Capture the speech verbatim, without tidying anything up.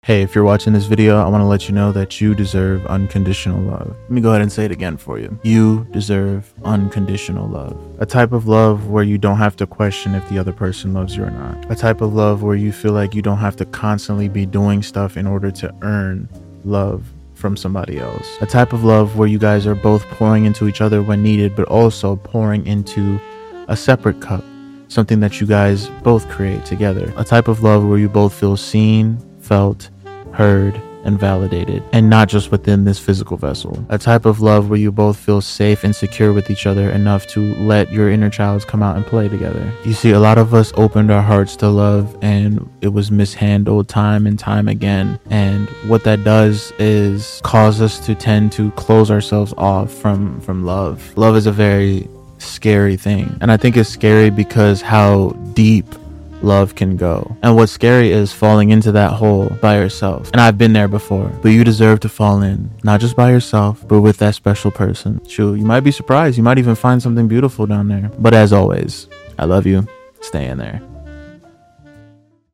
Hey, if you're watching this video, I want to let you know that you deserve unconditional love. Let me go ahead and say it again for you. You deserve unconditional love. A type of love where you don't have to question if the other person loves you or not. A type of love where you feel like you don't have to constantly be doing stuff in order to earn love from somebody else. A type of love where you guys are both pouring into each other when needed, but also pouring into a separate cup, something that you guys both create together. A type of love where you both feel seen, felt, heard, and validated, and not just within this physical vessel. A type of love where you both feel safe and secure with each other enough to let your inner child come out and play together. You see, a lot of us opened our hearts to love and it was mishandled time and time again. And what that does is cause us to tend to close ourselves off from, from love. Love is a very scary thing. And I think it's scary because how deep love can go. And what's scary is falling into that hole by yourself. And I've been there before, but you deserve to fall in, not just by yourself, but with that special person. Shoot, you might be surprised. You might even find something beautiful down there. But as always, I love you. Stay in there.